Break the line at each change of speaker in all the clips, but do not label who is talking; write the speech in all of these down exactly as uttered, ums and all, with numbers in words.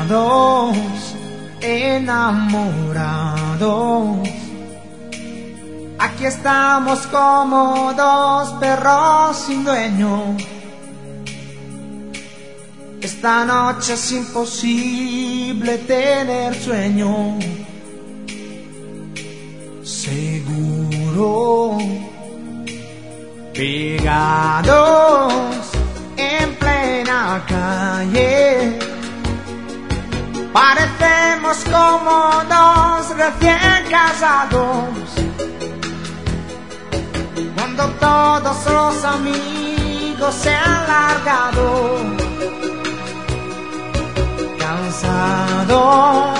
Colgados, enamorados, aquí estamos como dos perros sin dueño. Esta noche es imposible tener sueño. Seguro, pegados en plena calle, parecemos como dos recién casados, cuando todos los amigos se han largado, cansados,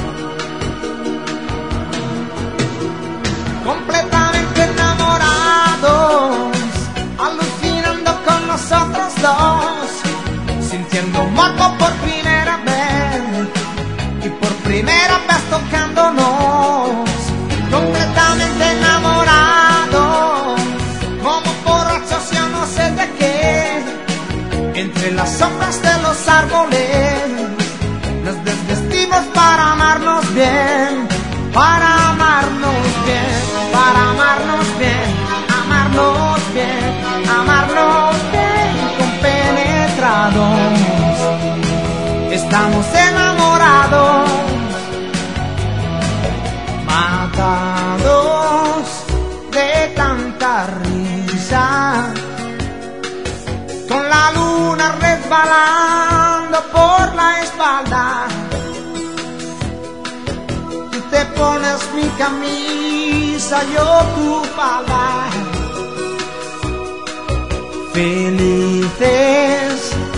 completamente enamorados, alucinando con nosotros dos, sintiendo morbo por primera vez y por primera vez tocándonos, completamente enamorados, como borrachos yo no sé de qué, entre las sombras de los árboles nos desvestimos para amarnos bien, para amarnos bien, para amarnos bien, amarnos bien, amarnos bien, compenetrados, estamos enamorados, matados de tanta risa, con la luna resbalando por la espalda. Tú te pones mi camisa, yo tu falda. Felices,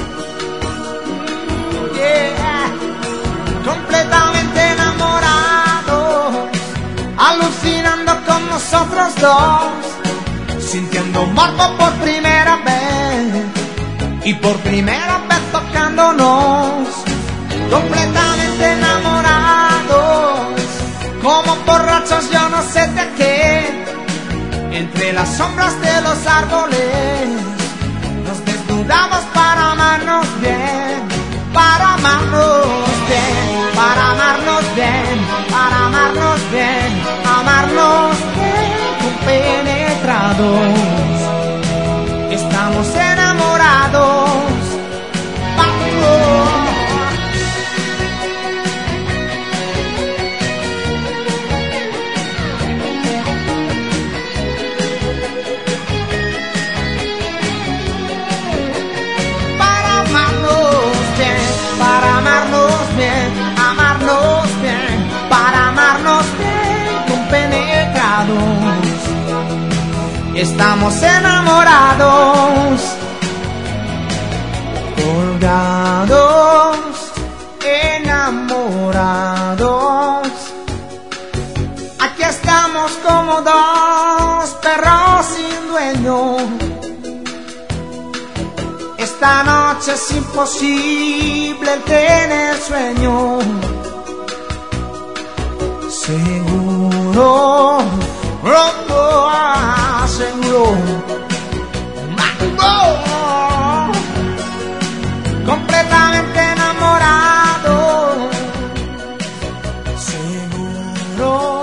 yeah, completamente enamorados, alucinando con nosotros dos, sintiendo morbo por primera vez y por primera vez tocándonos, completamente enamorados, como borrachos yo no sé de qué, entre las sombras de los árboles nos desnudamos para amarnos bien, para amarnos bien, para amarnos bien, para amarnos bien, amarnos bien, compenetrados, estamos enamorados. Para amarnos bien, amarnos bien, para amarnos bien, compenetrados, estamos enamorados, colgados, enamorados, aquí estamos como dos perros sin dueño. Esta noche es imposible tener sueño. Seguro, oh, oh, seguro, oh, completamente enamorado. Seguro.